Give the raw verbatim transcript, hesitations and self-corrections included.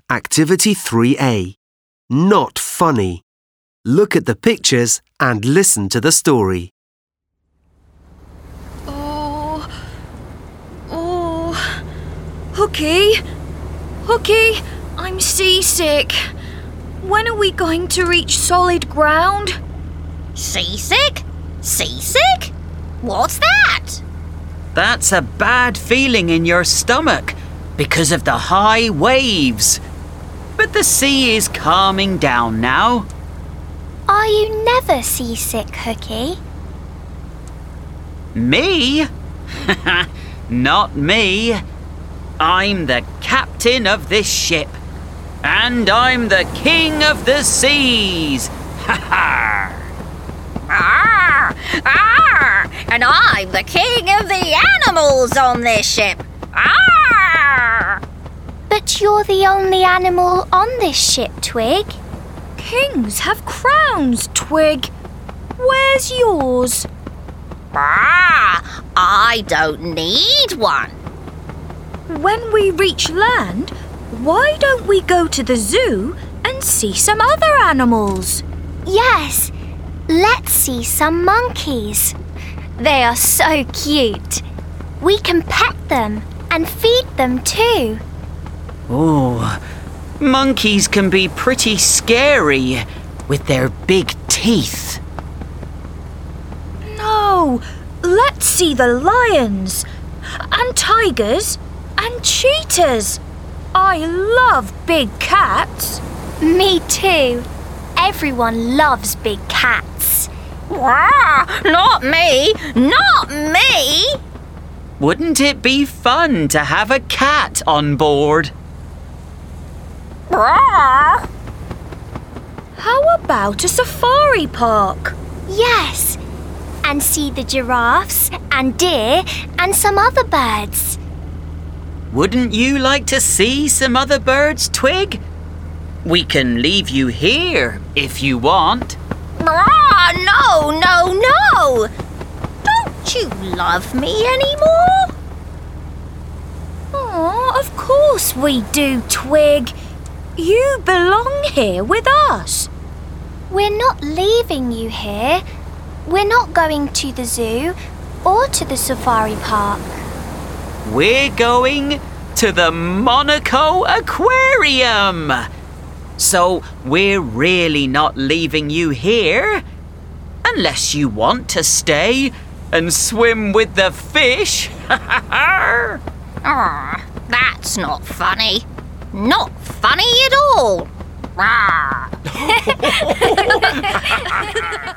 Activity three A. Not funny. Look at the pictures and listen to the story. Oh, oh, Hooky, Hooky, I'm seasick. When are we going to reach solid ground? Seasick? Seasick? What's that? That's a bad feeling in your stomach because of the high waves. But the sea is calming down now. Are you never seasick, Hooky? Me? Not me. I'm the captain of this ship. And I'm the king of the seas. Ha ha! Ah! Ah! And I'm the king of the animals on this ship. Ah! But you're the only animal on this ship, Twig. Kings have crowns, Twig. Where's yours? Ah! I don't need one. When we reach land, why don't we go to the zoo and see some other animals? Yes, let's see some monkeys. They are so cute. We can pet them and feed them too. Oh, monkeys can be pretty scary with their big teeth. No, let's see the lions and tigers and cheetahs. I love big cats. Me too. Everyone loves big cats. Ah! Not me! Not me! Wouldn't it be fun to have a cat on board? Ah! How about a safari park? Yes, and see the giraffes and deer and some other birds. Wouldn't you like to see some other birds, Twig? We can leave you here if you want. Ah! No, no, no! Don't you love me anymore? Oh, of course we do, Twig. You belong here with us. We're not leaving you here. We're not going to the zoo or to the safari park. We're going to the Monaco Aquarium. So we're really not leaving you here. Unless you want to stay and swim with the fish. Ah, that's not funny. Not funny at all. Ah.